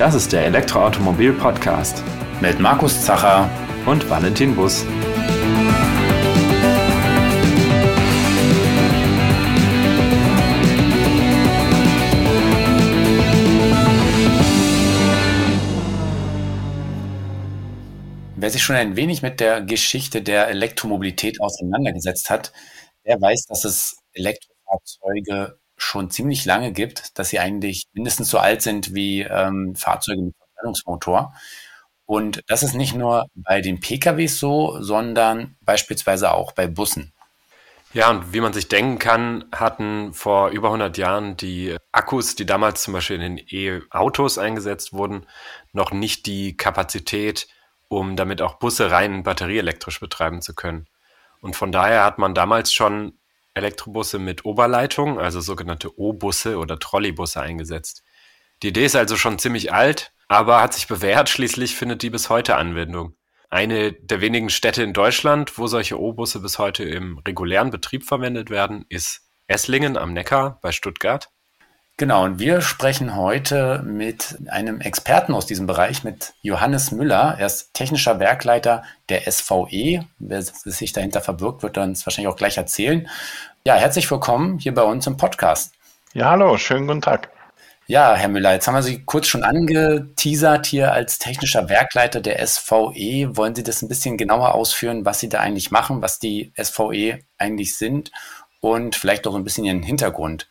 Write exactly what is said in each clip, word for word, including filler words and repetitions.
Das ist der Elektroautomobil-Podcast mit Markus Zacher und Valentin Buss. Wer sich schon ein wenig mit der Geschichte der Elektromobilität auseinandergesetzt hat, der weiß, dass es Elektrofahrzeuge schon ziemlich lange gibt, dass sie eigentlich mindestens so alt sind wie ähm, Fahrzeuge mit Verbrennungsmotor. Und das ist nicht nur bei den P K Ws so, sondern beispielsweise auch bei Bussen. Ja, und wie man sich denken kann, hatten vor über hundert Jahren die Akkus, die damals zum Beispiel in den E-Autos eingesetzt wurden, noch nicht die Kapazität, um damit auch Busse rein batterieelektrisch betreiben zu können. Und von daher hat man damals schon Elektrobusse mit Oberleitung, also sogenannte O-Busse oder Trolleybusse eingesetzt. Die Idee ist also schon ziemlich alt, aber hat sich bewährt. Schließlich findet die bis heute Anwendung. Eine der wenigen Städte in Deutschland, wo solche O-Busse bis heute im regulären Betrieb verwendet werden, ist Esslingen am Neckar bei Stuttgart. Genau, und wir sprechen heute mit einem Experten aus diesem Bereich, mit Johannes Müller. Er ist technischer Werkleiter der S V E. Wer sich dahinter verbirgt, wird uns wahrscheinlich auch gleich erzählen. Ja, herzlich willkommen hier bei uns im Podcast. Ja, hallo, schönen guten Tag. Ja, Herr Müller, jetzt haben wir Sie kurz schon angeteasert hier als technischer Werkleiter der S V E. Wollen Sie das ein bisschen genauer ausführen, was Sie da eigentlich machen, was die S V E eigentlich sind und vielleicht auch ein bisschen Ihren Hintergrund?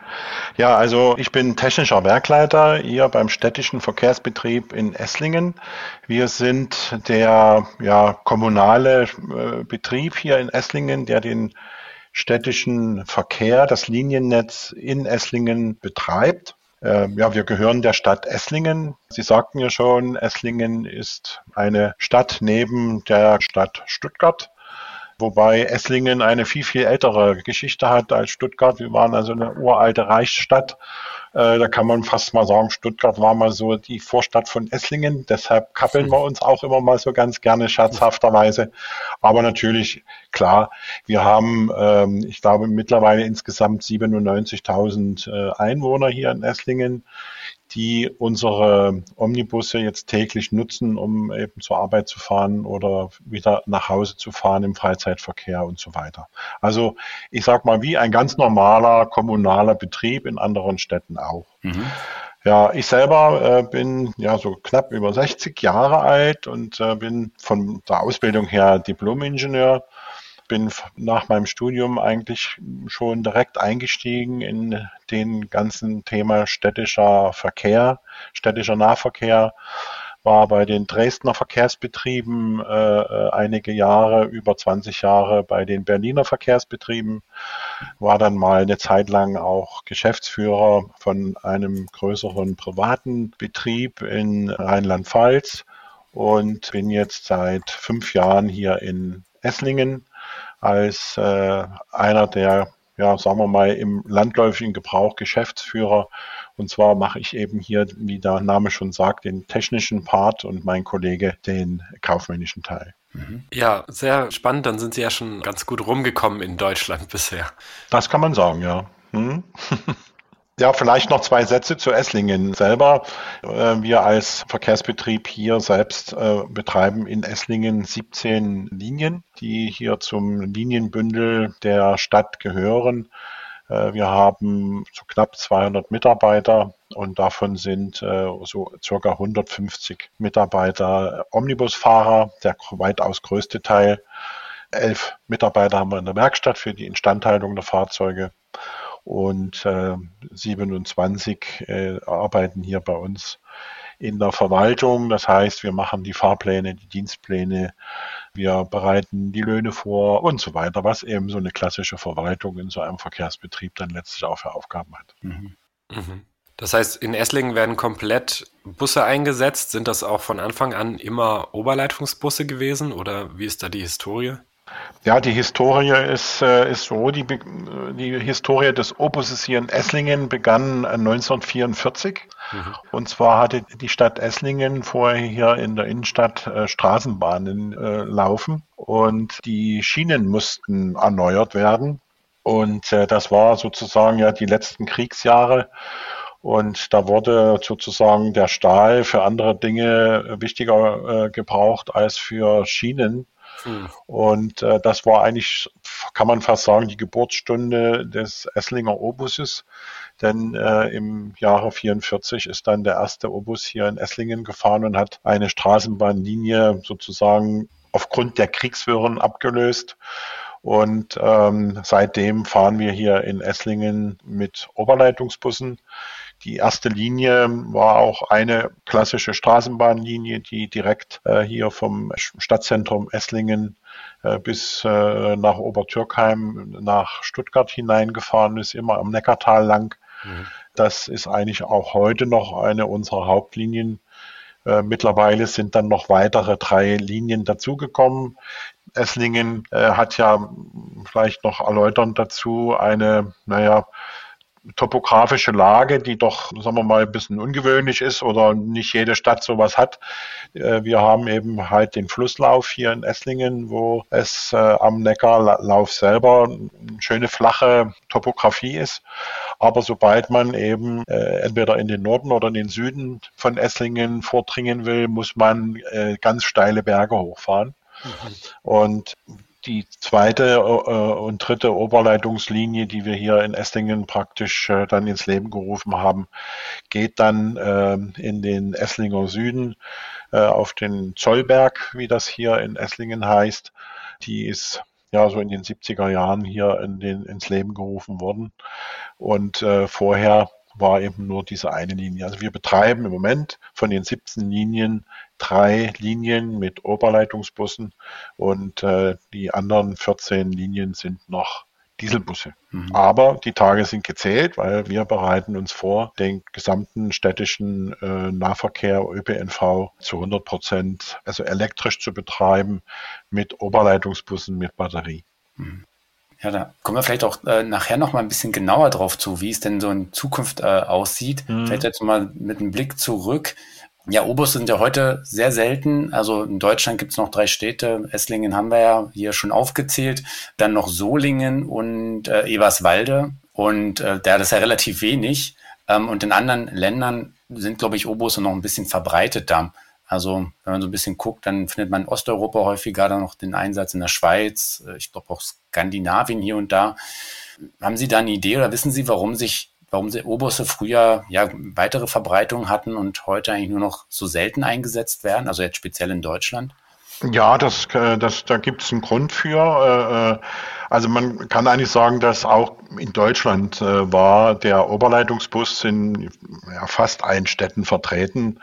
Ja, also ich bin technischer Werkleiter hier beim städtischen Verkehrsbetrieb in Esslingen. Wir sind der ja, kommunale äh, Betrieb hier in Esslingen, der den städtischen Verkehr, das Liniennetz in Esslingen betreibt. Äh, ja, wir gehören der Stadt Esslingen. Sie sagten ja schon, Esslingen ist eine Stadt neben der Stadt Stuttgart. Wobei Esslingen eine viel, viel ältere Geschichte hat als Stuttgart. Wir waren also eine uralte Reichsstadt. Äh, da kann man fast mal sagen, Stuttgart war mal so die Vorstadt von Esslingen. Deshalb kappeln wir uns auch immer mal so ganz gerne scherzhafterweise. Aber natürlich, klar, wir haben, ähm, ich glaube, mittlerweile insgesamt siebenundneunzigtausend äh, Einwohner hier in Esslingen, die unsere Omnibusse jetzt täglich nutzen, um eben zur Arbeit zu fahren oder wieder nach Hause zu fahren im Freizeitverkehr und so weiter. Also ich sag mal, wie ein ganz normaler kommunaler Betrieb in anderen Städten auch. Mhm. Ja, ich selber äh, bin ja so knapp über sechzig Jahre alt und äh, bin von der Ausbildung her Diplom-Ingenieur. Bin nach meinem Studium eigentlich schon direkt eingestiegen in den ganzen Thema städtischer Verkehr, städtischer Nahverkehr, war bei den Dresdner Verkehrsbetrieben äh, einige Jahre, über zwanzig Jahre bei den Berliner Verkehrsbetrieben, war dann mal eine Zeit lang auch Geschäftsführer von einem größeren privaten Betrieb in Rheinland-Pfalz und bin jetzt seit fünf Jahren hier in Esslingen als äh, einer der, ja, sagen wir mal, im landläufigen Gebrauch Geschäftsführer. Und zwar mache ich eben hier, wie der Name schon sagt, den technischen Part und mein Kollege den kaufmännischen Teil. Ja, sehr spannend. Dann sind Sie ja schon ganz gut rumgekommen in Deutschland bisher. Das kann man sagen, ja. Hm? Ja, vielleicht noch zwei Sätze zu Esslingen selber. Wir als Verkehrsbetrieb hier selbst betreiben in Esslingen siebzehn Linien, die hier zum Linienbündel der Stadt gehören. Wir haben so knapp zweihundert Mitarbeiter und davon sind so circa hundertfünfzig Mitarbeiter Omnibusfahrer, der weitaus größte Teil. Elf Mitarbeiter haben wir in der Werkstatt für die Instandhaltung der Fahrzeuge. Und äh, siebenundzwanzig äh, arbeiten hier bei uns in der Verwaltung. Das heißt, wir machen die Fahrpläne, die Dienstpläne, wir bereiten die Löhne vor und so weiter, was eben so eine klassische Verwaltung in so einem Verkehrsbetrieb dann letztlich auch für Aufgaben hat. Mhm. Mhm. Das heißt, in Esslingen werden komplett Busse eingesetzt. Sind das auch von Anfang an immer Oberleitungsbusse gewesen oder wie ist da die Historie? Ja, die Historie ist, äh, ist so, die, die Historie des O-Busses hier in Esslingen begann neunzehnhundertvierundvierzig. Mhm. Und zwar hatte die Stadt Esslingen vorher hier in der Innenstadt äh, Straßenbahnen äh, laufen und die Schienen mussten erneuert werden. Und äh, das war sozusagen ja die letzten Kriegsjahre. Und da wurde sozusagen der Stahl für andere Dinge wichtiger äh, gebraucht als für Schienen. Hm. Und äh, das war eigentlich, kann man fast sagen, die Geburtsstunde des Esslinger Obuses. Denn äh, im Jahre vierundvierzig ist dann der erste Obus hier in Esslingen gefahren und hat eine Straßenbahnlinie sozusagen aufgrund der Kriegswirren abgelöst. Und ähm, seitdem fahren wir hier in Esslingen mit Oberleitungsbussen. Die erste Linie war auch eine klassische Straßenbahnlinie, die direkt äh, hier vom Stadtzentrum Esslingen äh, bis äh, nach Obertürkheim, nach Stuttgart hineingefahren ist, immer am Neckartal lang. Mhm. Das ist eigentlich auch heute noch eine unserer Hauptlinien. Äh, mittlerweile sind dann noch weitere drei Linien dazugekommen. Esslingen äh, hat ja vielleicht noch erläuternd dazu eine, naja, topografische Lage, die doch, sagen wir mal, ein bisschen ungewöhnlich ist oder nicht jede Stadt sowas hat. Wir haben eben halt den Flusslauf hier in Esslingen, wo es äh, am Neckarlauf selber eine schöne flache Topografie ist. Aber sobald man eben äh, entweder in den Norden oder in den Süden von Esslingen vordringen will, muss man äh, ganz steile Berge hochfahren. Mhm. Und die zweite äh, und dritte Oberleitungslinie, die wir hier in Esslingen praktisch äh, dann ins Leben gerufen haben, geht dann äh, in den Esslinger Süden äh, auf den Zollberg, wie das hier in Esslingen heißt. Die ist ja so in den siebziger Jahren hier in den, ins Leben gerufen worden. Und äh, vorher war eben nur diese eine Linie. Also wir betreiben im Moment von den siebzehn Linien drei Linien mit Oberleitungsbussen und äh, die anderen vierzehn Linien sind noch Dieselbusse. Mhm. Aber die Tage sind gezählt, weil wir bereiten uns vor, den gesamten städtischen äh, Nahverkehr, Ö P N V zu hundert Prozent, also elektrisch zu betreiben mit Oberleitungsbussen mit Batterie. Mhm. Ja, da kommen wir vielleicht auch äh, nachher noch mal ein bisschen genauer drauf zu, wie es denn so in Zukunft äh, aussieht. Mhm. Vielleicht jetzt mal mit einem Blick zurück. Ja, Obus sind ja heute sehr selten. Also in Deutschland gibt es noch drei Städte. Esslingen haben wir ja hier schon aufgezählt. Dann noch Solingen und äh, Eberswalde. Und äh, da ist ja relativ wenig. Ähm, und in anderen Ländern sind, glaube ich, Obusse noch ein bisschen verbreiteter. Also wenn man so ein bisschen guckt, dann findet man in Osteuropa häufiger dann noch den Einsatz in der Schweiz, ich glaube auch Skandinavien hier und da. Haben Sie da eine Idee oder wissen Sie, warum sich, warum sie Obusse früher ja weitere Verbreitung hatten und heute eigentlich nur noch so selten eingesetzt werden, also jetzt speziell in Deutschland? Ja, das, das, da gibt es einen Grund für. Also man kann eigentlich sagen, dass auch in Deutschland war der Oberleitungsbus in ja, fast allen Städten vertreten,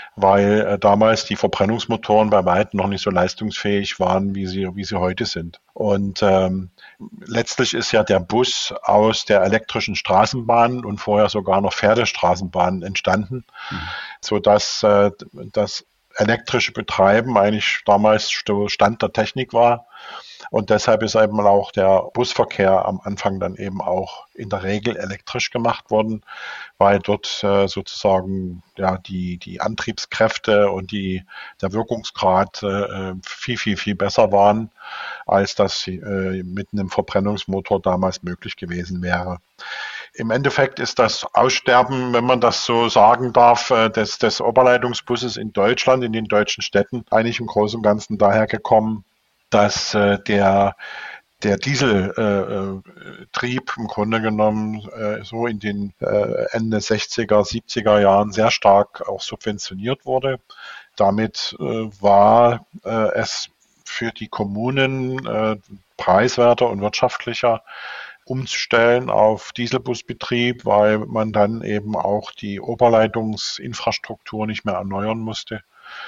weil damals die Verbrennungsmotoren bei weitem noch nicht so leistungsfähig waren, wie sie, wie sie heute sind. Und ähm, letztlich ist ja der Bus aus der elektrischen Straßenbahn und vorher sogar noch Pferdestraßenbahn entstanden, mhm. sodass äh, das elektrische Betreiben eigentlich damals Stand der Technik war. Und deshalb ist eben auch der Busverkehr am Anfang dann eben auch in der Regel elektrisch gemacht worden, weil dort äh, sozusagen ja die die Antriebskräfte und die der Wirkungsgrad äh, viel viel viel besser waren, als das äh, mit einem Verbrennungsmotor damals möglich gewesen wäre. Im Endeffekt ist das Aussterben, wenn man das so sagen darf, des, des Oberleitungsbusses in Deutschland, in den deutschen Städten, eigentlich im Großen und Ganzen daher gekommen, dass äh, der, der Dieseltrieb äh, im Grunde genommen äh, so in den äh, Ende sechziger, siebziger Jahren sehr stark auch subventioniert wurde. Damit äh, war äh, es für die Kommunen äh, preiswerter und wirtschaftlicher, umzustellen auf Dieselbusbetrieb, weil man dann eben auch die Oberleitungsinfrastruktur nicht mehr erneuern musste.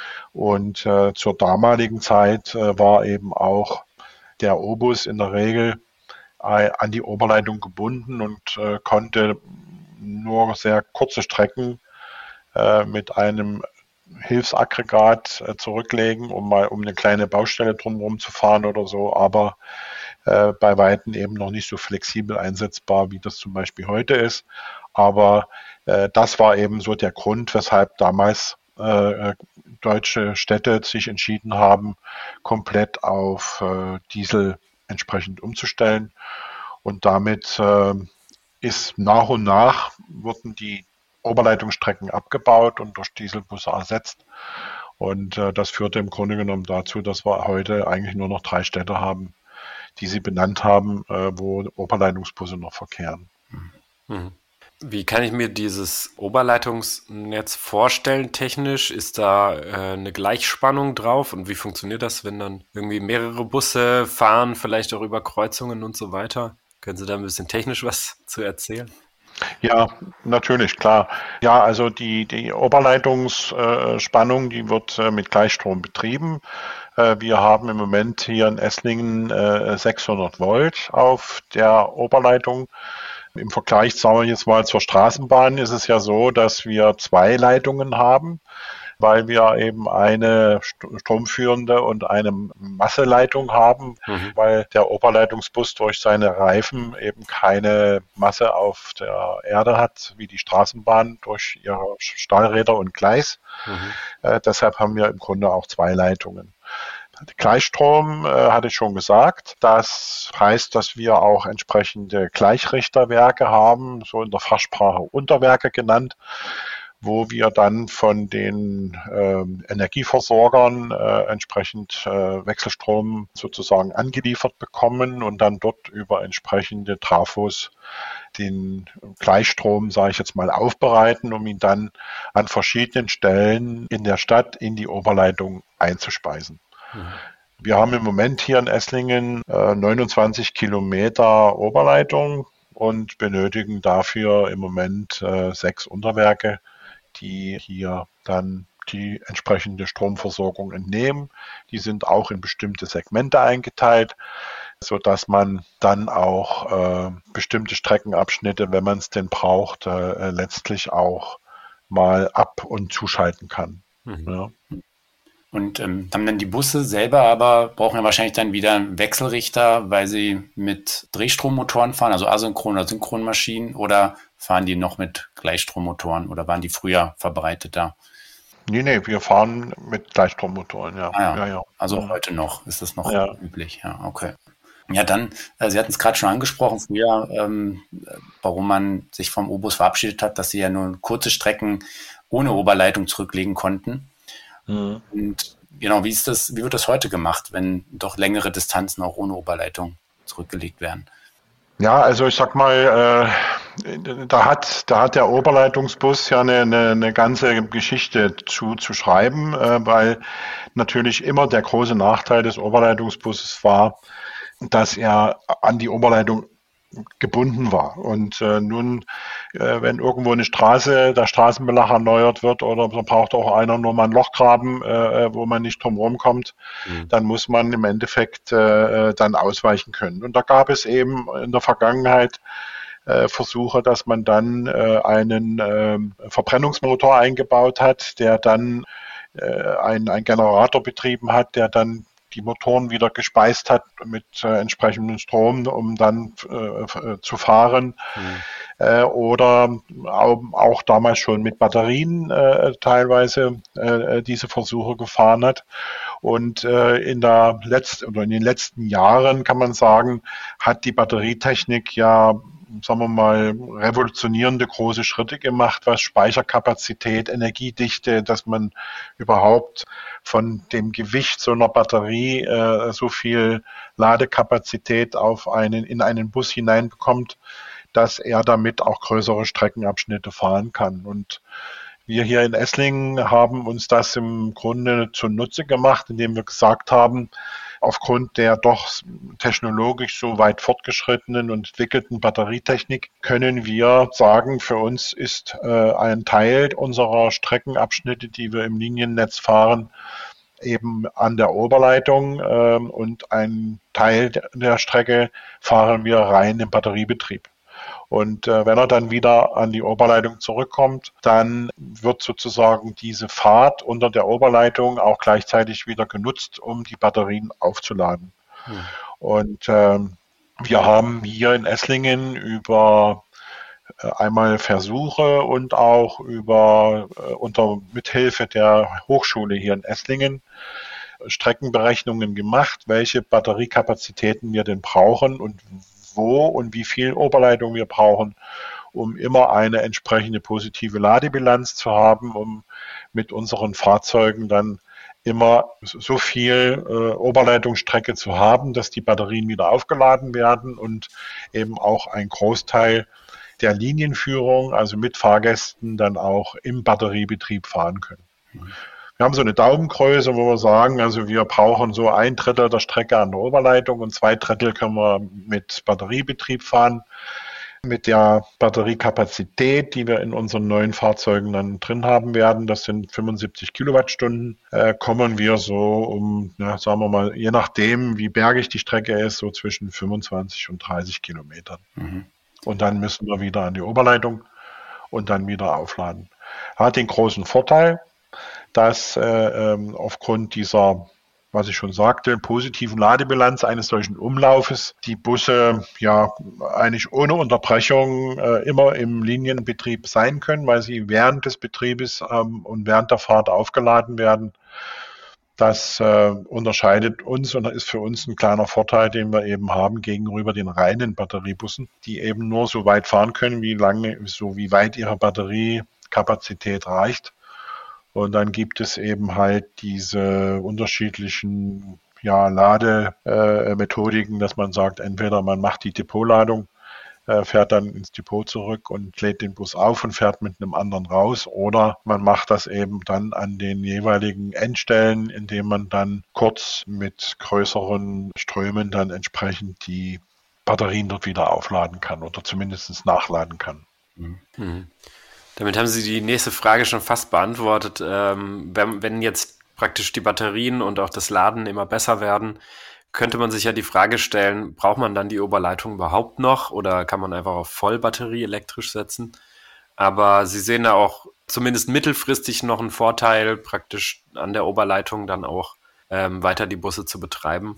Und äh, zur damaligen Zeit äh, war eben auch der Obus in der Regel äh, an die Oberleitung gebunden und äh, konnte nur sehr kurze Strecken äh, mit einem Hilfsaggregat äh, zurücklegen, um mal um eine kleine Baustelle drumherum zu fahren oder so, aber äh, bei Weitem eben noch nicht so flexibel einsetzbar, wie das zum Beispiel heute ist. Aber äh, das war eben so der Grund, weshalb damals äh, deutsche Städte sich entschieden haben, komplett auf äh, Diesel entsprechend umzustellen. Und damit äh, ist nach und nach wurden die Oberleitungsstrecken abgebaut und durch Dieselbusse ersetzt. Und äh, das führte im Grunde genommen dazu, dass wir heute eigentlich nur noch drei Städte haben, die Sie benannt haben, äh, wo Oberleitungsbusse noch verkehren. Mhm. Wie kann ich mir dieses Oberleitungsnetz vorstellen technisch? Ist da äh, eine Gleichspannung drauf? Und wie funktioniert das, wenn dann irgendwie mehrere Busse fahren, vielleicht auch über Kreuzungen und so weiter? Können Sie da ein bisschen technisch was zu erzählen? Ja, natürlich, klar. Ja, also die, die Oberleitungsspannung, die wird äh, mit Gleichstrom betrieben. Äh, wir haben im Moment hier in Esslingen äh, sechshundert Volt auf der Oberleitung. Im Vergleich, sagen wir jetzt mal zur Straßenbahn, ist es ja so, dass wir zwei Leitungen haben, weil wir eben eine stromführende und eine Masseleitung haben, mhm. weil der Oberleitungsbus durch seine Reifen eben keine Masse auf der Erde hat, wie die Straßenbahn durch ihre Stahlräder und Gleis. Mhm. Äh, deshalb haben wir im Grunde auch zwei Leitungen. Gleichstrom äh, hatte ich schon gesagt. Das heißt, dass wir auch entsprechende Gleichrichterwerke haben, so in der Fachsprache Unterwerke genannt, wo wir dann von den äh, Energieversorgern äh, entsprechend äh, Wechselstrom sozusagen angeliefert bekommen und dann dort über entsprechende Trafos den Gleichstrom, sage ich jetzt mal, aufbereiten, um ihn dann an verschiedenen Stellen in der Stadt in die Oberleitung einzuspeisen. Mhm. Wir haben im Moment hier in Esslingen äh, neunundzwanzig Kilometer Oberleitung und benötigen dafür im Moment äh, sechs Unterwerke, die hier dann die entsprechende Stromversorgung entnehmen. Die sind auch in bestimmte Segmente eingeteilt, sodass man dann auch äh, bestimmte Streckenabschnitte, wenn man es denn braucht, äh, letztlich auch mal ab- und zuschalten kann. Mhm. Ja. Und ähm, haben dann die Busse selber aber, brauchen ja wahrscheinlich dann wieder einen Wechselrichter, weil sie mit Drehstrommotoren fahren, also Asynchron- oder Synchronmaschinen, oder fahren die noch mit Gleichstrommotoren oder waren die früher verbreiteter? Nee, nee, wir fahren mit Gleichstrommotoren, ja. Ah, ja. Ja, ja. Also ja. heute noch ist das noch ja. üblich, ja, okay. Ja, dann, äh, Sie hatten es gerade schon angesprochen, früher, ähm, warum man sich vom O-Bus verabschiedet hat, dass sie ja nur kurze Strecken ohne Oberleitung zurücklegen konnten. Mhm. Und genau, wie ist das, wie wird das heute gemacht, wenn doch längere Distanzen auch ohne Oberleitung zurückgelegt werden? Ja, also ich sag mal, äh, da hat da hat der Oberleitungsbus ja eine, eine, eine ganze Geschichte zu, zu schreiben, äh, weil natürlich immer der große Nachteil des Oberleitungsbusses war, dass er an die Oberleitung gebunden war. Und äh, nun, äh, wenn irgendwo eine Straße, der Straßenbelag erneuert wird oder so braucht auch einer nur mal ein Loch graben, äh, wo man nicht drum rumkommt, mhm. dann muss man im Endeffekt äh, dann ausweichen können. Und da gab es eben in der Vergangenheit äh, Versuche, dass man dann äh, einen äh, Verbrennungsmotor eingebaut hat, der dann äh, ein, ein Generator betrieben hat, der dann die Motoren wieder gespeist hat mit äh, entsprechendem Strom, um dann äh, zu fahren. Mhm. Äh, oder auch, auch damals schon mit Batterien äh, teilweise äh, diese Versuche gefahren hat. Und äh, in der letzten oder in den letzten Jahren kann man sagen, hat die Batterietechnik ja, sagen wir mal, revolutionierende große Schritte gemacht, was Speicherkapazität, Energiedichte, dass man überhaupt von dem Gewicht so einer Batterie äh, so viel Ladekapazität auf einen, in einen Bus hineinbekommt, dass er damit auch größere Streckenabschnitte fahren kann. Und wir hier in Esslingen haben uns das im Grunde zunutze gemacht, indem wir gesagt haben, aufgrund der doch technologisch so weit fortgeschrittenen und entwickelten Batterietechnik können wir sagen, für uns ist äh, ein Teil unserer Streckenabschnitte, die wir im Liniennetz fahren, eben an der Oberleitung äh, und ein Teil der Strecke fahren wir rein im Batteriebetrieb. Und äh, wenn er dann wieder an die Oberleitung zurückkommt, dann wird sozusagen diese Fahrt unter der Oberleitung auch gleichzeitig wieder genutzt, um die Batterien aufzuladen. Hm. Und äh, wir haben hier in Esslingen über äh, einmal Versuche und auch über äh, unter Mithilfe der Hochschule hier in Esslingen Streckenberechnungen gemacht, welche Batteriekapazitäten wir denn brauchen und wo und wie viel Oberleitung wir brauchen, um immer eine entsprechende positive Ladebilanz zu haben, um mit unseren Fahrzeugen dann immer so viel äh, Oberleitungsstrecke zu haben, dass die Batterien wieder aufgeladen werden und eben auch ein Großteil der Linienführung, also mit Fahrgästen, dann auch im Batteriebetrieb fahren können. Wir haben so eine Daumengröße, wo wir sagen, also wir brauchen so ein Drittel der Strecke an der Oberleitung und zwei Drittel können wir mit Batteriebetrieb fahren. Mit der Batteriekapazität, die wir in unseren neuen Fahrzeugen dann drin haben werden, das sind fünfundsiebzig Kilowattstunden, äh, kommen wir so um, ja, sagen wir mal, je nachdem, wie bergig die Strecke ist, so zwischen fünfundzwanzig und dreißig Kilometern. Mhm. Und dann müssen wir wieder an die Oberleitung und dann wieder aufladen. Hat den großen Vorteil, dass äh, ähm, aufgrund dieser, was ich schon sagte, positiven Ladebilanz eines solchen Umlaufes die Busse ja eigentlich ohne Unterbrechung äh, immer im Linienbetrieb sein können, weil sie während des Betriebes ähm, und während der Fahrt aufgeladen werden. Das äh, unterscheidet uns und ist für uns ein kleiner Vorteil, den wir eben haben gegenüber den reinen Batteriebussen, die eben nur so weit fahren können, wie lange, so wie weit ihre Batteriekapazität reicht. Und dann gibt es eben halt diese unterschiedlichen ja, Lademethodiken, äh, dass man sagt, entweder man macht die Depotladung, äh, fährt dann ins Depot zurück und lädt den Bus auf und fährt mit einem anderen raus, oder man macht das eben dann an den jeweiligen Endstellen, indem man dann kurz mit größeren Strömen dann entsprechend die Batterien dort wieder aufladen kann oder zumindest nachladen kann. Mhm. Damit haben Sie die nächste Frage schon fast beantwortet. Ähm, wenn, wenn jetzt praktisch die Batterien und auch das Laden immer besser werden, könnte man sich ja die Frage stellen, braucht man dann die Oberleitung überhaupt noch oder kann man einfach auf Vollbatterie elektrisch setzen? Aber Sie sehen da auch zumindest mittelfristig noch einen Vorteil, praktisch an der Oberleitung dann auch ähm, weiter die Busse zu betreiben.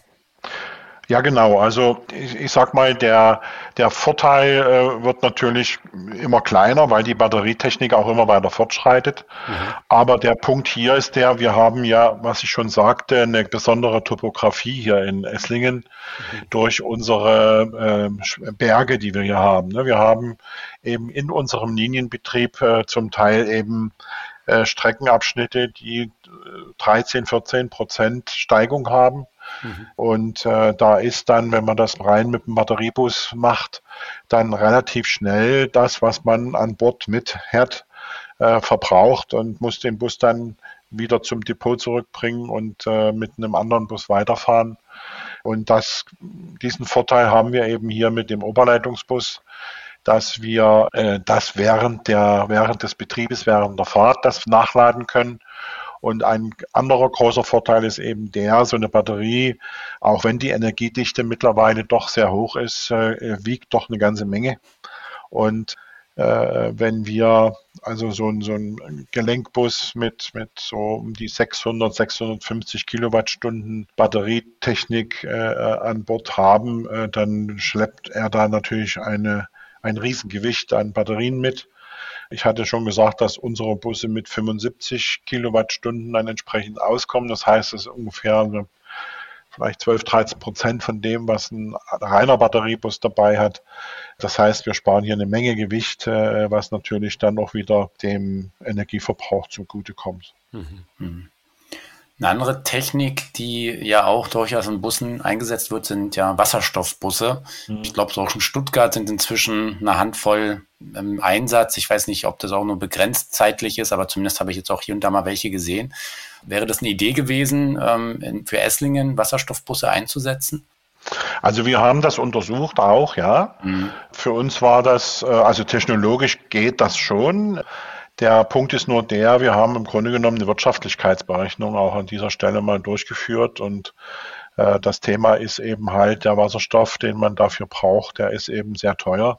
Ja, genau. Also ich, ich sag mal, der, der Vorteil äh, wird natürlich immer kleiner, weil die Batterietechnik auch immer weiter fortschreitet. Mhm. Aber der Punkt hier ist der, wir haben ja, was ich schon sagte, eine besondere Topografie hier in Esslingen mhm. durch unsere äh, Berge, die wir hier haben. Ne? Wir haben eben in unserem Linienbetrieb äh, zum Teil eben äh, Streckenabschnitte, die dreizehn, vierzehn Prozent Steigung haben. Mhm. Und äh, da ist dann, wenn man das rein mit dem Batteriebus macht, dann relativ schnell das, was man an Bord mit Herd äh, verbraucht, und muss den Bus dann wieder zum Depot zurückbringen und äh, mit einem anderen Bus weiterfahren. Und das, diesen Vorteil haben wir eben hier mit dem Oberleitungsbus, dass wir äh, das während der während des Betriebes, während der Fahrt das nachladen können. Und ein anderer großer Vorteil ist eben der, so eine Batterie, auch wenn die Energiedichte mittlerweile doch sehr hoch ist, äh, wiegt doch eine ganze Menge. Und äh, wenn wir also so, ein, so ein Gelenkbus mit, mit so um die sechshundert, sechshundertfünfzig Kilowattstunden Batterietechnik äh, an Bord haben, äh, dann schleppt er da natürlich eine, ein Riesengewicht an Batterien mit. Ich hatte schon gesagt, dass unsere Busse mit fünfundsiebzig Kilowattstunden dann entsprechend auskommen. Das heißt, es ist ungefähr eine, vielleicht zwölf, dreizehn Prozent von dem, was ein reiner Batteriebus dabei hat. Das heißt, wir sparen hier eine Menge Gewicht, was natürlich dann auch wieder dem Energieverbrauch zugutekommt. Mhm. Eine andere Technik, die ja auch durchaus in Bussen eingesetzt wird, sind ja Wasserstoffbusse. Mhm. Ich glaube, so auch in Stuttgart sind inzwischen eine Handvoll im Einsatz. Ich weiß nicht, ob das auch nur begrenzt zeitlich ist, aber zumindest habe ich jetzt auch hier und da mal welche gesehen. Wäre das eine Idee gewesen, ähm, für Esslingen Wasserstoffbusse einzusetzen? Also wir haben das untersucht auch, ja. Mhm. Für uns war das, also technologisch geht das schon. Der Punkt ist nur der, wir haben im Grunde genommen eine Wirtschaftlichkeitsberechnung auch an dieser Stelle mal durchgeführt, und äh, das Thema ist eben halt der Wasserstoff, den man dafür braucht, der ist eben sehr teuer,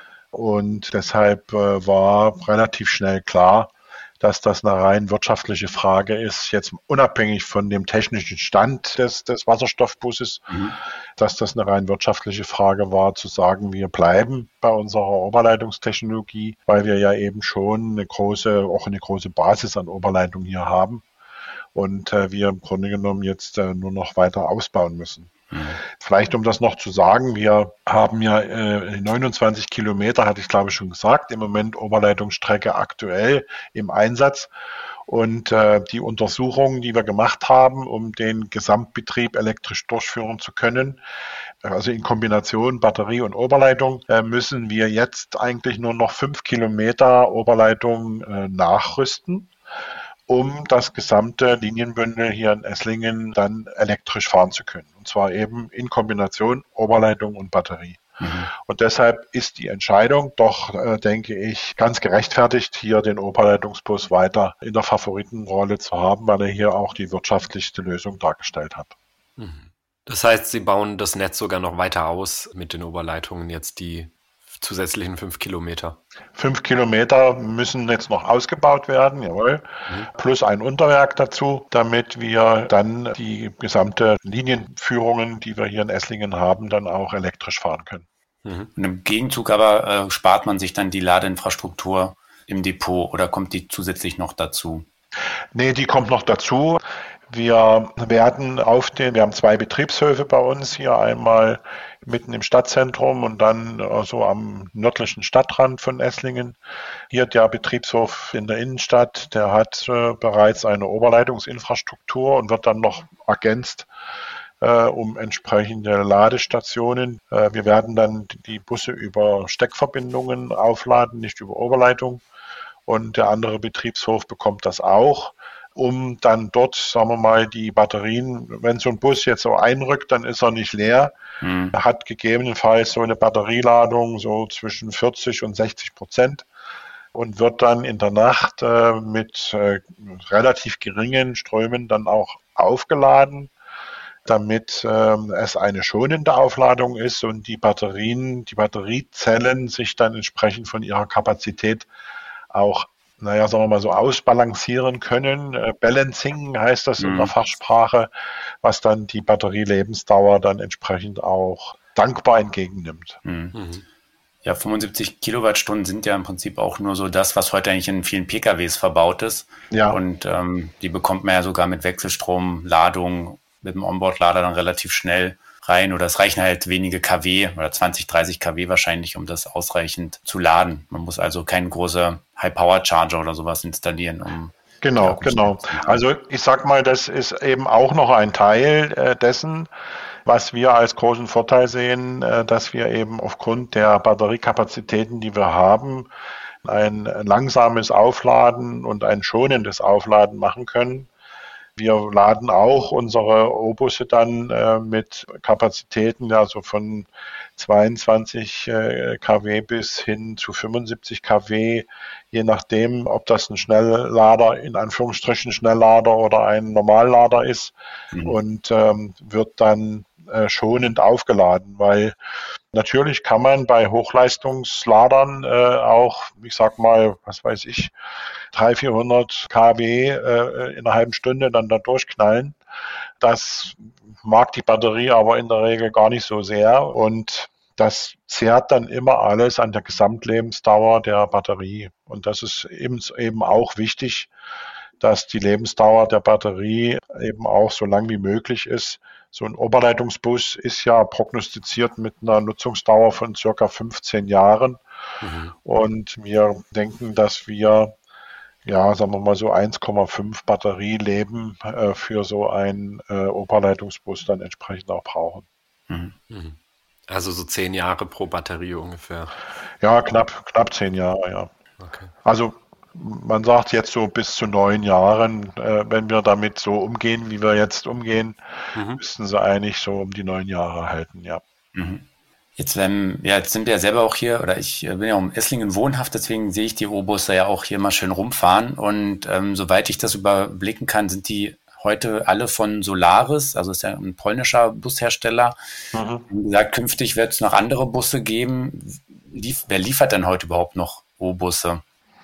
und deshalb äh, war relativ schnell klar, dass das eine rein wirtschaftliche Frage ist, jetzt unabhängig von dem technischen Stand des, des Wasserstoffbusses, mhm. dass das eine rein wirtschaftliche Frage war, zu sagen, wir bleiben bei unserer Oberleitungstechnologie, weil wir ja eben schon eine große, auch eine große Basis an Oberleitung hier haben und äh, wir im Grunde genommen jetzt äh, nur noch weiter ausbauen müssen. Mhm. Vielleicht um das noch zu sagen, wir haben ja äh, neunundzwanzig Kilometer, hatte ich glaube ich schon gesagt, im Moment Oberleitungsstrecke aktuell im Einsatz. Und äh, die Untersuchungen, die wir gemacht haben, um den Gesamtbetrieb elektrisch durchführen zu können, also in Kombination Batterie und Oberleitung, äh, müssen wir jetzt eigentlich nur noch fünf Kilometer Oberleitung äh, nachrüsten, um das gesamte Linienbündel hier in Esslingen dann elektrisch fahren zu können. Und zwar eben in Kombination Oberleitung und Batterie. Mhm. Und deshalb ist die Entscheidung doch, äh, denke ich, ganz gerechtfertigt, hier den Oberleitungsbus weiter in der Favoritenrolle zu haben, weil er hier auch die wirtschaftlichste Lösung dargestellt hat. Das heißt, Sie bauen das Netz sogar noch weiter aus mit den Oberleitungen, jetzt die zusätzlichen fünf Kilometer. Fünf Kilometer müssen jetzt noch ausgebaut werden, jawohl, mhm. plus ein Unterwerk dazu, damit wir dann die gesamte Linienführungen, die wir hier in Esslingen haben, dann auch elektrisch fahren können. Mhm. Und im Gegenzug aber äh, spart man sich dann die Ladeinfrastruktur im Depot oder kommt die zusätzlich noch dazu? Nee, die kommt noch dazu. Wir werden auf den, wir haben zwei Betriebshöfe bei uns hier, einmal mitten im Stadtzentrum und dann so am nördlichen Stadtrand von Esslingen. Hier der Betriebshof in der Innenstadt, der hat äh, bereits eine Oberleitungsinfrastruktur und wird dann noch ergänzt äh, um entsprechende Ladestationen. Äh, wir werden dann die Busse über Steckverbindungen aufladen, nicht über Oberleitung. Und der andere Betriebshof bekommt das auch, um dann dort, sagen wir mal, die Batterien, wenn so ein Bus jetzt so einrückt, dann ist er nicht leer. Mhm. Er hat gegebenenfalls so eine Batterieladung so zwischen vierzig und sechzig Prozent und wird dann in der Nacht äh, mit äh, relativ geringen Strömen dann auch aufgeladen, damit äh, es eine schonende Aufladung ist und die Batterien, die Batteriezellen sich dann entsprechend von ihrer Kapazität auch, naja, sagen wir mal so ausbalancieren können. Äh, Balancing heißt das mhm. in der Fachsprache, was dann die Batterielebensdauer dann entsprechend auch dankbar entgegennimmt. Mhm. Mhm. Ja, fünfundsiebzig Kilowattstunden sind ja im Prinzip auch nur so das, was heute eigentlich in vielen P K Ws verbaut ist. Ja. Und ähm, die bekommt man ja sogar mit Wechselstromladung, mit dem Onboard-Lader dann relativ schnell rein, oder es reichen halt wenige KW oder zwanzig, dreißig KW wahrscheinlich, um das ausreichend zu laden. Man muss also keinen großen High-Power-Charger oder sowas installieren, um Genau, genau. Also ich sag mal, das ist eben auch noch ein Teil äh, dessen, was wir als großen Vorteil sehen, äh, dass wir eben aufgrund der Batteriekapazitäten, die wir haben, ein langsames Aufladen und ein schonendes Aufladen machen können. Wir laden auch unsere O-Busse dann äh, mit Kapazitäten, also von zweiundzwanzig äh, KW bis hin zu fünfundsiebzig KW, je nachdem, ob das ein Schnelllader, in Anführungsstrichen Schnelllader oder ein Normallader ist, mhm. und ähm, wird dann äh, schonend aufgeladen, weil natürlich kann man bei Hochleistungsladern äh, auch, ich sag mal, was weiß ich, dreihundert, vierhundert KW äh, in einer halben Stunde dann da durchknallen. Das mag die Batterie aber in der Regel gar nicht so sehr und das zehrt dann immer alles an der Gesamtlebensdauer der Batterie. Und das ist eben, eben auch wichtig, dass die Lebensdauer der Batterie eben auch so lang wie möglich ist. So ein Oberleitungsbus ist ja prognostiziert mit einer Nutzungsdauer von circa fünfzehn Jahren. Mhm. Und wir denken, dass wir, ja, sagen wir mal so eins Komma fünf Batterieleben äh, für so einen äh, Oberleitungsbus dann entsprechend auch brauchen. Mhm. Also so zehn Jahre pro Batterie ungefähr. Ja, knapp, knapp zehn Jahre, ja. Okay. Also man sagt jetzt so bis zu neun Jahren, äh, wenn wir damit so umgehen, wie wir jetzt umgehen, mhm. müssten sie eigentlich so um die neun Jahre halten, ja. Mhm. Jetzt, ähm, ja, jetzt sind wir ja selber auch hier, oder ich bin ja auch in Esslingen wohnhaft, deswegen sehe ich die O-Busse ja auch hier mal schön rumfahren. Und ähm, soweit ich das überblicken kann, sind die heute alle von Solaris, also ist ja ein polnischer Bushersteller. Mhm. Wie gesagt, künftig wird es noch andere Busse geben. Lief, wer liefert denn heute überhaupt noch O-Busse?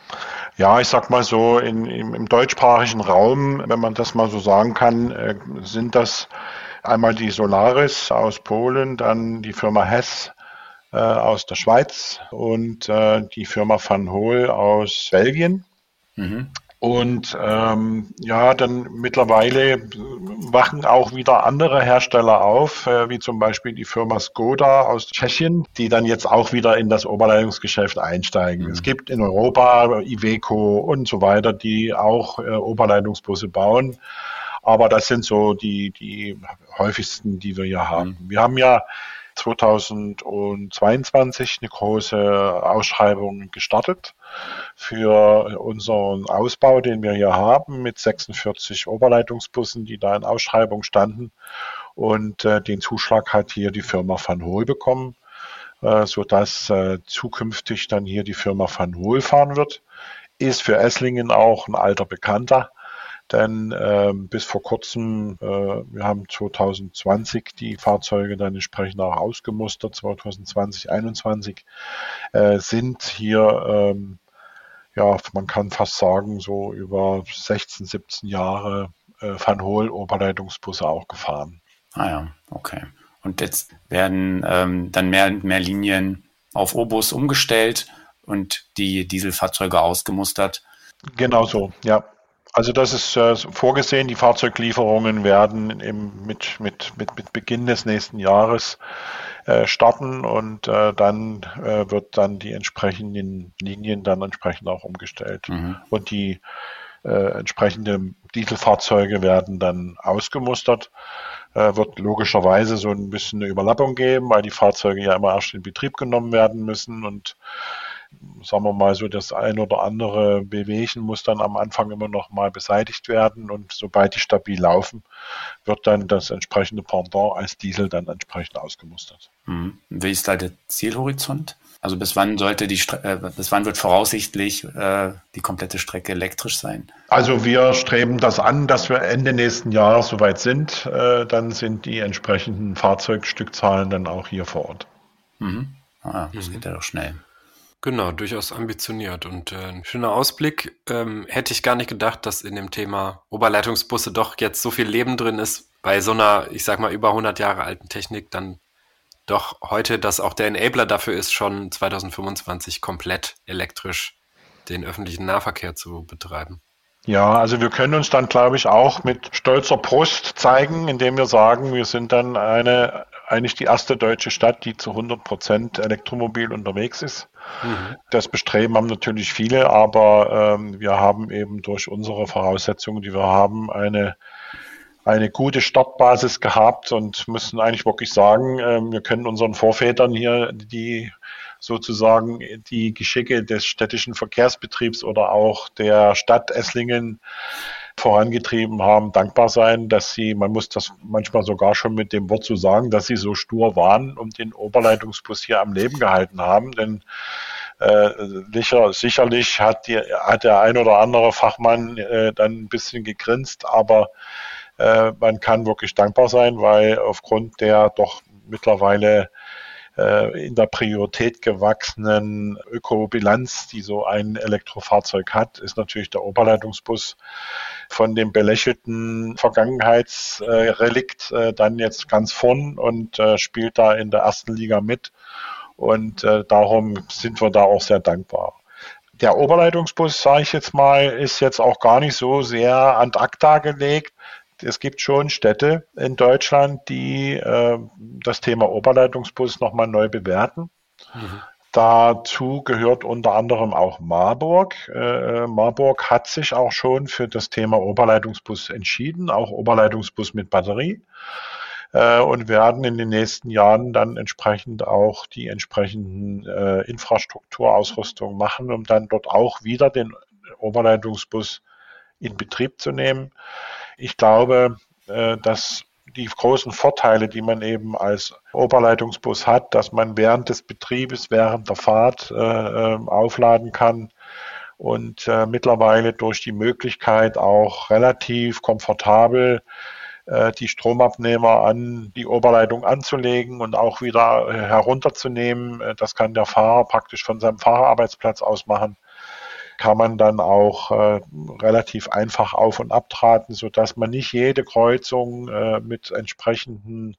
Ja, ich sag mal so, in, im, im deutschsprachigen Raum, wenn man das mal so sagen kann, äh, sind das einmal die Solaris aus Polen, dann die Firma Hess äh, aus der Schweiz und äh, die Firma Van Hool aus Belgien. Mhm. Und ähm, ja, dann mittlerweile wachen auch wieder andere Hersteller auf, äh, wie zum Beispiel die Firma Skoda aus Tschechien, die dann jetzt auch wieder in das Oberleitungsgeschäft einsteigen. Mhm. Es gibt in Europa Iveco und so weiter, die auch äh, Oberleitungsbusse bauen. Aber das sind so die, die häufigsten, die wir hier haben. Mhm. Wir haben ja zweitausendzweiundzwanzig eine große Ausschreibung gestartet für unseren Ausbau, den wir hier haben, mit sechsundvierzig Oberleitungsbussen, die da in Ausschreibung standen. Und äh, den Zuschlag hat hier die Firma Van Hool bekommen, äh, sodass äh, zukünftig dann hier die Firma Van Hool fahren wird. Ist für Esslingen auch ein alter Bekannter. Denn äh, bis vor kurzem, äh, wir haben zwanzig zwanzig die Fahrzeuge dann entsprechend auch ausgemustert, zwanzig zwanzig, einundzwanzig, äh, sind hier, ähm, ja, man kann fast sagen, so über sechzehn, siebzehn Jahre äh, Van Hool Oberleitungsbusse auch gefahren. Ah ja, okay. Und jetzt werden ähm, dann mehr und mehr Linien auf O-Bus umgestellt und die Dieselfahrzeuge ausgemustert? Genau so, ja. Also das ist äh, vorgesehen, die Fahrzeuglieferungen werden im, mit, mit, mit, mit Beginn des nächsten Jahres äh, starten und äh, dann äh, wird dann die entsprechenden Linien dann entsprechend auch umgestellt. Mhm. Und die äh, entsprechenden Dieselfahrzeuge werden dann ausgemustert. Äh, wird logischerweise so ein bisschen eine Überlappung geben, weil die Fahrzeuge ja immer erst in Betrieb genommen werden müssen und sagen wir mal so, das ein oder andere Bewegchen muss dann am Anfang immer noch mal beseitigt werden und sobald die stabil laufen, wird dann das entsprechende Pendant als Diesel dann entsprechend ausgemustert. Mhm. Wie ist da der Zielhorizont? Also bis wann sollte die Stre- äh, bis wann wird voraussichtlich äh, die komplette Strecke elektrisch sein? Also wir streben das an, dass wir Ende nächsten Jahres soweit sind. Äh, dann sind die entsprechenden Fahrzeugstückzahlen dann auch hier vor Ort. Mhm. Ah, das mhm. geht ja doch schnell. Genau, durchaus ambitioniert und äh, ein schöner Ausblick. Ähm, hätte ich gar nicht gedacht, dass in dem Thema Oberleitungsbusse doch jetzt so viel Leben drin ist, bei so einer, ich sag mal, über hundert Jahre alten Technik dann doch heute, dass auch der Enabler dafür ist, schon zwanzig fünfundzwanzig komplett elektrisch den öffentlichen Nahverkehr zu betreiben. Ja, also wir können uns dann, glaube ich, auch mit stolzer Brust zeigen, indem wir sagen, wir sind dann eine, eigentlich die erste deutsche Stadt, die zu hundert Prozent elektromobil unterwegs ist. Mhm. Das Bestreben haben natürlich viele, aber ähm, wir haben eben durch unsere Voraussetzungen, die wir haben, eine eine gute Startbasis gehabt und müssen eigentlich wirklich sagen, äh, wir können unseren Vorvätern hier, die sozusagen die Geschicke des städtischen Verkehrsbetriebs oder auch der Stadt Esslingen vorangetrieben haben, dankbar sein, dass sie, man muss das manchmal sogar schon mit dem Wort so sagen, dass sie so stur waren und den Oberleitungsbus hier am Leben gehalten haben, denn äh, sicher, sicherlich hat, die, hat der ein oder andere Fachmann äh, dann ein bisschen gegrinst, aber äh, man kann wirklich dankbar sein, weil aufgrund der doch mittlerweile in der Priorität gewachsenen Ökobilanz, die so ein Elektrofahrzeug hat, ist natürlich der Oberleitungsbus von dem belächelten Vergangenheitsrelikt dann jetzt ganz vorn und spielt da in der ersten Liga mit. Und darum sind wir da auch sehr dankbar. Der Oberleitungsbus, sage ich jetzt mal, ist jetzt auch gar nicht so sehr ad acta gelegt. Es gibt schon Städte in Deutschland, die äh, das Thema Oberleitungsbus nochmal neu bewerten. Mhm. Dazu gehört unter anderem auch Marburg. Äh, Marburg hat sich auch schon für das Thema Oberleitungsbus entschieden, auch Oberleitungsbus mit Batterie. Äh, und werden in den nächsten Jahren dann entsprechend auch die entsprechenden äh, Infrastrukturausrüstung machen, um dann dort auch wieder den Oberleitungsbus in Betrieb zu nehmen. Ich glaube, dass die großen Vorteile, die man eben als Oberleitungsbus hat, dass man während des Betriebes, während der Fahrt äh, aufladen kann und äh, mittlerweile durch die Möglichkeit auch relativ komfortabel äh, die Stromabnehmer an die Oberleitung anzulegen und auch wieder äh, herunterzunehmen. Das kann der Fahrer praktisch von seinem Fahrerarbeitsplatz aus machen. Kann man dann auch äh, relativ einfach auf- und abtraten, sodass man nicht jede Kreuzung äh, mit entsprechenden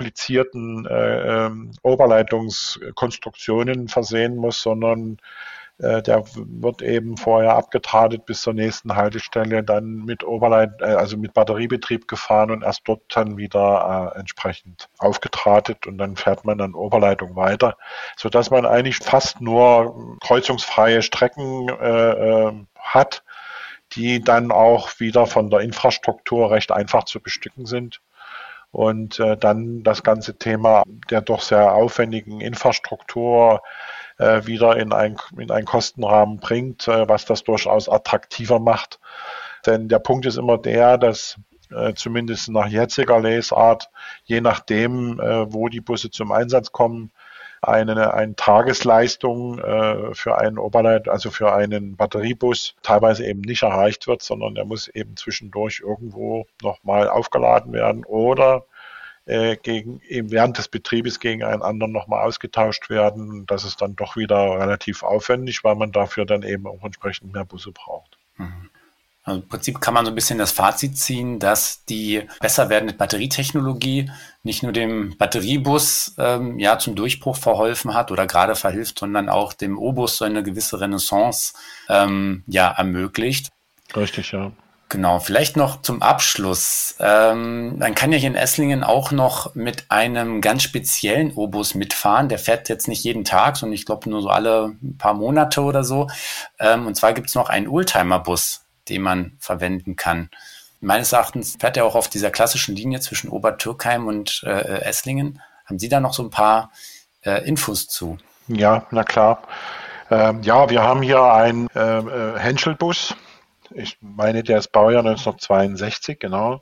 komplizierten äh, ähm, Oberleitungskonstruktionen versehen muss, sondern Äh, der wird eben vorher abgetratet bis zur nächsten Haltestelle, dann mit Oberleit, äh, also mit Batteriebetrieb gefahren und erst dort dann wieder äh, entsprechend aufgetratet und dann fährt man an Oberleitung weiter, sodass man eigentlich fast nur kreuzungsfreie Strecken äh, äh, hat, die dann auch wieder von der Infrastruktur recht einfach zu bestücken sind. Und äh, dann das ganze Thema der doch sehr aufwendigen Infrastruktur äh, wieder in ein, in einen Kostenrahmen bringt, äh, was das durchaus attraktiver macht. Denn der Punkt ist immer der, dass äh, zumindest nach jetziger Lesart, je nachdem, äh, wo die Busse zum Einsatz kommen, eine, eine Tagesleistung äh, für einen Oberleit, also für einen Batteriebus teilweise eben nicht erreicht wird, sondern der muss eben zwischendurch irgendwo nochmal aufgeladen werden oder äh, gegen, eben während des Betriebes gegen einen anderen nochmal ausgetauscht werden. Das ist dann doch wieder relativ aufwendig, weil man dafür dann eben auch entsprechend mehr Busse braucht. Mhm. Also im Prinzip kann man so ein bisschen das Fazit ziehen, dass die besser werdende Batterietechnologie nicht nur dem Batteriebus ähm, ja zum Durchbruch verholfen hat oder gerade verhilft, sondern auch dem O-Bus so eine gewisse Renaissance ähm, ja ermöglicht. Richtig, ja. Genau, vielleicht noch zum Abschluss. Ähm, man kann ja hier in Esslingen auch noch mit einem ganz speziellen O-Bus mitfahren. Der fährt jetzt nicht jeden Tag, sondern ich glaube nur so alle paar Monate oder so. Ähm, und zwar gibt es noch einen Oldtimer-Bus, den man verwenden kann. Meines Erachtens fährt er auch auf dieser klassischen Linie zwischen Obertürkheim und äh, Esslingen. Haben Sie da noch so ein paar äh, Infos zu? Ja, na klar. Ähm, ja, wir haben hier einen äh, äh, Henschel-Bus. Ich meine, der ist Baujahr neunzehnhundertzweiundsechzig, genau.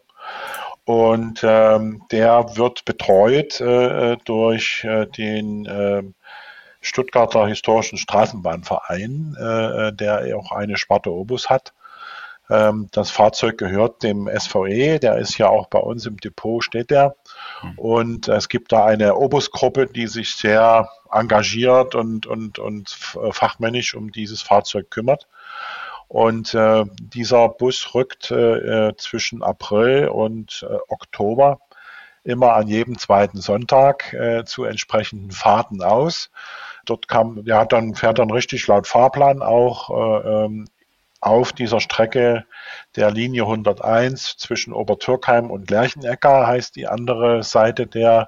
Und ähm, der wird betreut äh, durch äh, den äh, Stuttgarter Historischen Straßenbahnverein, äh, der auch eine Sparte O-Bus hat. Das Fahrzeug gehört dem S V E, der ist ja auch bei uns im Depot, steht der. Und es gibt da eine O-Bus-Gruppe, die sich sehr engagiert und, und, und fachmännisch um dieses Fahrzeug kümmert. Und äh, dieser Bus rückt äh, zwischen April und äh, Oktober immer an jedem zweiten Sonntag äh, zu entsprechenden Fahrten aus. Dort kam, der hat dann, fährt dann richtig laut Fahrplan auch äh, ähm, auf dieser Strecke der Linie hunderteins zwischen Obertürkheim und Lerchenecker, heißt die andere Seite der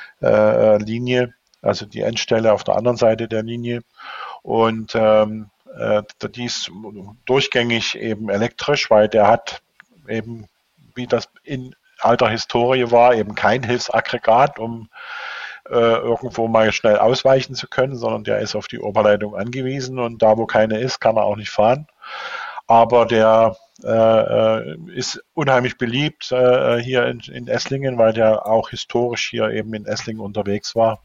äh, Linie, also die Endstelle auf der anderen Seite der Linie. Und ähm, äh, die ist durchgängig eben elektrisch, weil der hat eben, wie das in alter Historie war, eben kein Hilfsaggregat, um äh, irgendwo mal schnell ausweichen zu können, sondern der ist auf die Oberleitung angewiesen und da, wo keine ist, kann er auch nicht fahren. Aber der äh, ist unheimlich beliebt äh, hier in, in Esslingen, weil der auch historisch hier eben in Esslingen unterwegs war.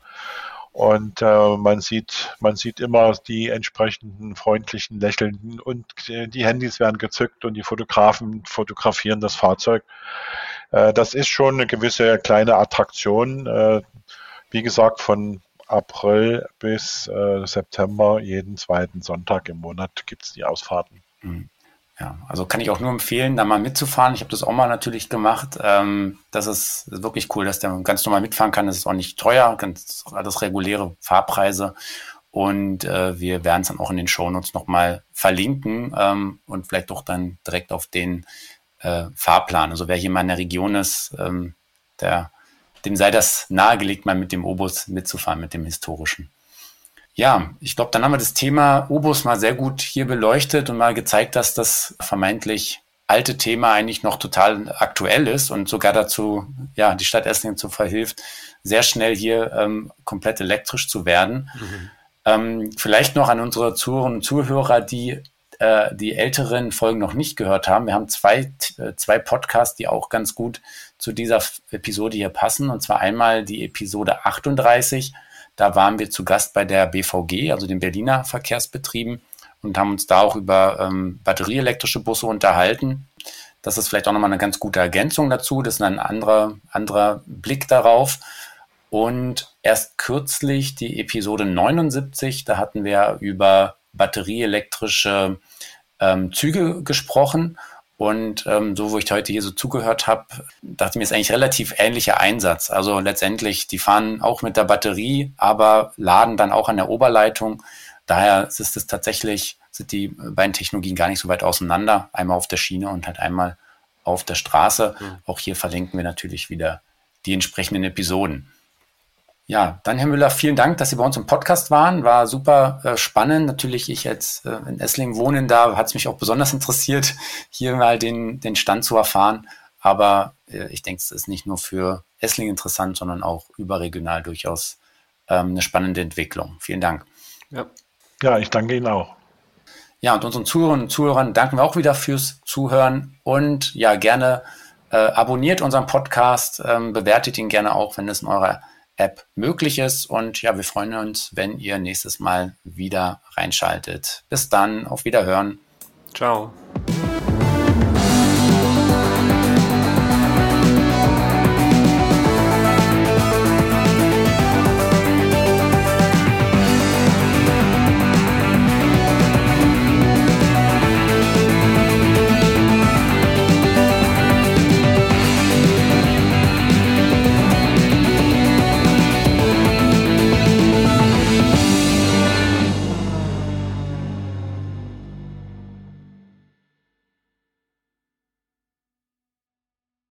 Und äh, man sieht, man sieht immer die entsprechenden freundlichen Lächelnden und die Handys werden gezückt und die Fotografen fotografieren das Fahrzeug. Äh, das ist schon eine gewisse kleine Attraktion. Äh, wie gesagt, von April bis äh, September, jeden zweiten Sonntag im Monat gibt es die Ausfahrten. Ja, also kann ich auch nur empfehlen, da mal mitzufahren. Ich habe das auch mal natürlich gemacht. Ähm, das ist wirklich cool, dass der ganz normal mitfahren kann. Das ist auch nicht teuer, ganz alles reguläre Fahrpreise. Und äh, wir werden es dann auch in den Shownotes nochmal verlinken ähm, und vielleicht auch dann direkt auf den äh, Fahrplan. Also wer hier mal in der Region ist, ähm, der, dem sei das nahegelegt, mal mit dem O-Bus mitzufahren, mit dem historischen. Ja, ich glaube, dann haben wir das Thema O-Bus mal sehr gut hier beleuchtet und mal gezeigt, dass das vermeintlich alte Thema eigentlich noch total aktuell ist und sogar dazu, ja, die Stadt Esslingen zu verhilft, sehr schnell hier ähm, komplett elektrisch zu werden. Mhm. Ähm, vielleicht noch an unsere Zuhörerinnen und Zuhörer, die äh, die älteren Folgen noch nicht gehört haben. Wir haben zwei, äh, zwei Podcasts, die auch ganz gut zu dieser Episode hier passen. Und zwar einmal die Episode achtunddreißig. Da waren wir zu Gast bei der B V G, also den Berliner Verkehrsbetrieben, und haben uns da auch über ähm, batterieelektrische Busse unterhalten. Das ist vielleicht auch nochmal eine ganz gute Ergänzung dazu. Das ist ein anderer, anderer Blick darauf. Und erst kürzlich die Episode neunundsiebzig, da hatten wir über batterieelektrische ähm, Züge gesprochen. Und ähm, so, wo ich heute hier so zugehört habe, dachte ich mir, ist eigentlich relativ ähnlicher Einsatz. Also letztendlich, die fahren auch mit der Batterie, aber laden dann auch an der Oberleitung. daher ist es tatsächlich, sind die beiden Technologien gar nicht so weit auseinander. Einmal auf der Schiene und halt einmal auf der Straße. Mhm. Auch hier verlinken wir natürlich wieder die entsprechenden Episoden. Ja, dann Herr Müller, vielen Dank, dass Sie bei uns im Podcast waren. War super äh, spannend. Natürlich, ich jetzt äh, in Esslingen wohnen, da hat es mich auch besonders interessiert, hier mal den, den Stand zu erfahren. Aber äh, ich denke, es ist nicht nur für Esslingen interessant, sondern auch überregional durchaus ähm, eine spannende Entwicklung. Vielen Dank. Ja. ja, ich danke Ihnen auch. Ja, und unseren Zuhörerinnen und Zuhörern danken wir auch wieder fürs Zuhören. Und ja, gerne äh, abonniert unseren Podcast, ähm, bewertet ihn gerne auch, wenn es in eurer App möglich ist. Und ja, wir freuen uns, wenn ihr nächstes Mal wieder reinschaltet. Bis dann, auf Wiederhören. Ciao.